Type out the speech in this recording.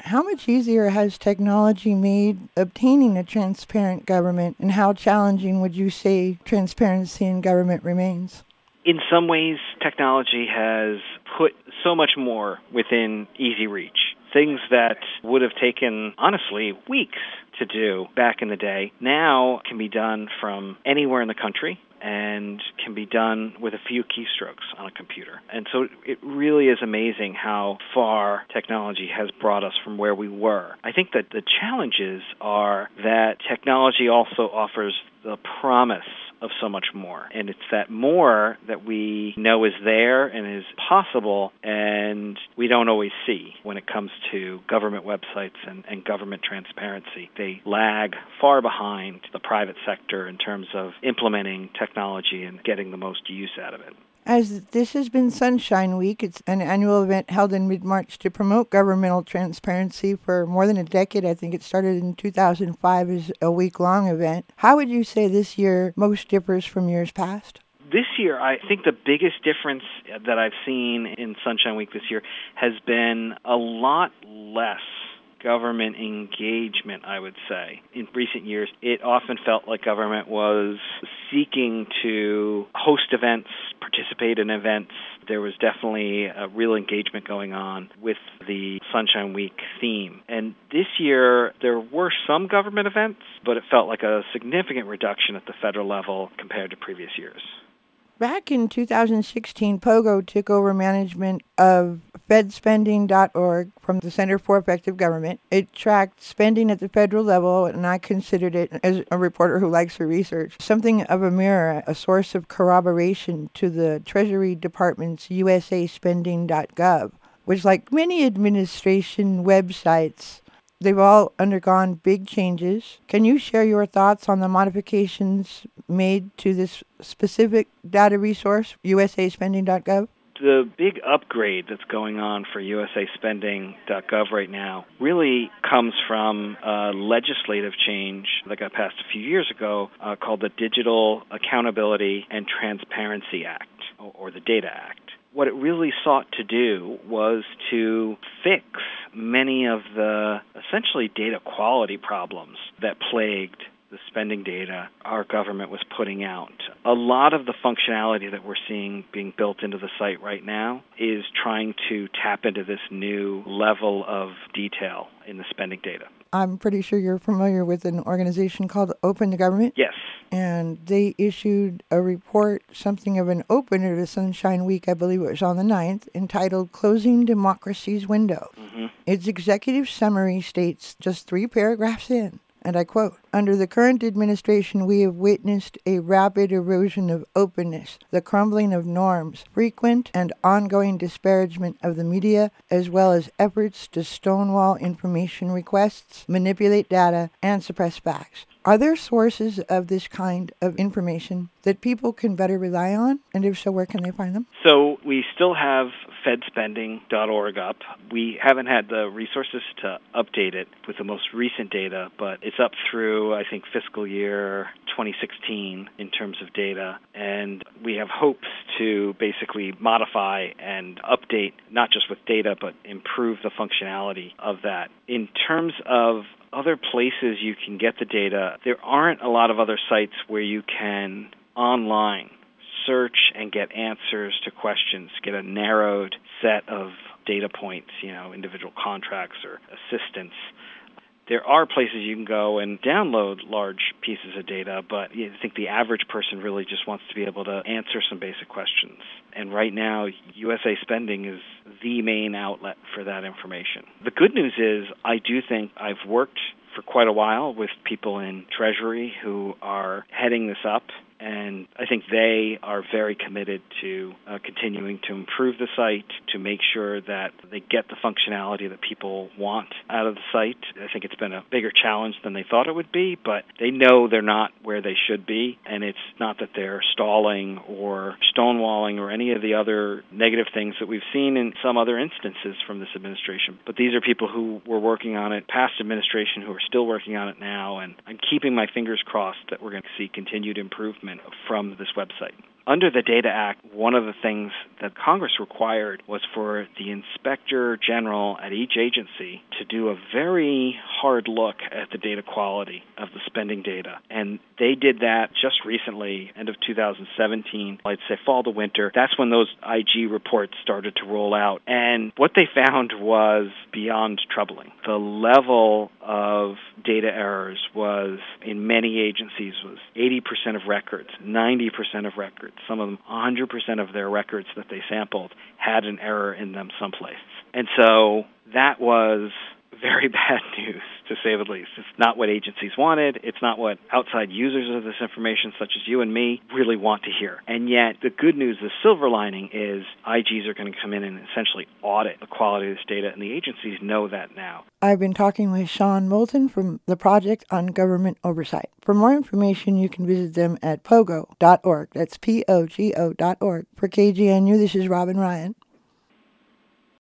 How much easier has technology made obtaining a transparent government, and how challenging would you say transparency in government remains? In some ways, technology has put so much more within easy reach. Things that would have taken, honestly, weeks to do back in the day now can be done from anywhere in the country and can be done with a few keystrokes on a computer. And so it really is amazing how far technology has brought us from where we were. I think that the challenges are that technology also offers the promise of so much more. And it's that more that we know is there and is possible and we don't always see when it comes to government websites and government transparency. They lag far behind the private sector in terms of implementing technology and getting the most use out of it. As this has been Sunshine Week, it's an annual event held in mid-March to promote governmental transparency for more than a decade. I think it started in 2005 as a week-long event. How would you say this year most differs from years past? This year, I think the biggest difference that I've seen in Sunshine Week this year has been a lot less government engagement, I would say. In recent years, it often felt like government was seeking to host events, participate in events. There was definitely a real engagement going on with the Sunshine Week theme. And this year, there were some government events, but it felt like a significant reduction at the federal level compared to previous years. Back in 2016, POGO took over management of fedspending.org from the Center for Effective Government. It tracked spending at the federal level, and I considered it, as a reporter who likes to research, something of a mirror, a source of corroboration to the Treasury Department's usaspending.gov, which, like many administration websites, they've all undergone big changes. Can you share your thoughts on the modifications made to this specific data resource, usaspending.gov? The big upgrade that's going on for usaspending.gov right now really comes from a legislative change that got passed a few years ago called the Digital Accountability and Transparency Act, or the DATA Act. What it really sought to do was to fix many of the essentially data quality problems that plagued the spending data our government was putting out. A lot of the functionality that we're seeing being built into the site right now is trying to tap into this new level of detail in the spending data. I'm pretty sure you're familiar with an organization called Open the Government. Yes. And they issued a report, something of an opener to Sunshine Week, I believe it was on the 9th, entitled Closing Democracy's Window. Mm-hmm. Its executive summary states, just 3 paragraphs in, and I quote, "Under the current administration, we have witnessed a rapid erosion of openness, the crumbling of norms, frequent and ongoing disparagement of the media, as well as efforts to stonewall information requests, manipulate data, and suppress facts. Are there sources of this kind of information that people can better rely on? And if so, where can they find them?" So we still have fedspending.org up. We haven't had the resources to update it with the most recent data, but it's up through, I think, fiscal year 2016 in terms of data. And we have hopes to basically modify and update, not just with data, but improve the functionality of that. In terms of other places you can get the data, there aren't a lot of other sites where you can online search and get answers to questions, get a narrowed set of data points, individual contracts or assistance. There are places you can go and download large pieces of data, but I think the average person really just wants to be able to answer some basic questions. And right now, USA Spending is the main outlet for that information. The good news is I do think I've worked for quite a while with people in Treasury who are heading this up, and I think they are very committed to continuing to improve the site, to make sure that they get the functionality that people want out of the site. I think it's been a bigger challenge than they thought it would be, but they know they're not where they should be, and it's not that they're stalling or stonewalling or any of the other negative things that we've seen in some other instances from this administration. But these are people who were working on it, past administration, who are still working on it now, and I'm keeping my fingers crossed that we're going to see continued improvement from this website. under the Data Act, one of the things that Congress required was for the Inspector General at each agency to do a very hard look at the data quality of the spending data. And they did that just recently, end of 2017, I'd say fall to winter. That's when those IG reports started to roll out. And what they found was beyond troubling. The level of data errors was, in many agencies, was 80% of records, 90% of records. Some of them, 100% of their records that they sampled had an error in them someplace. And so that was very bad news, to say the least. It's not what agencies wanted. It's not what outside users of this information, such as you and me, really want to hear. And yet, the good news, the silver lining, is IGs are going to come in and essentially audit the quality of this data, and the agencies know that now. I've been talking with Sean Moulton from the Project on Government Oversight. For more information, you can visit them at pogo.org. That's POGO.org. For KGNU, this is Robin Ryan.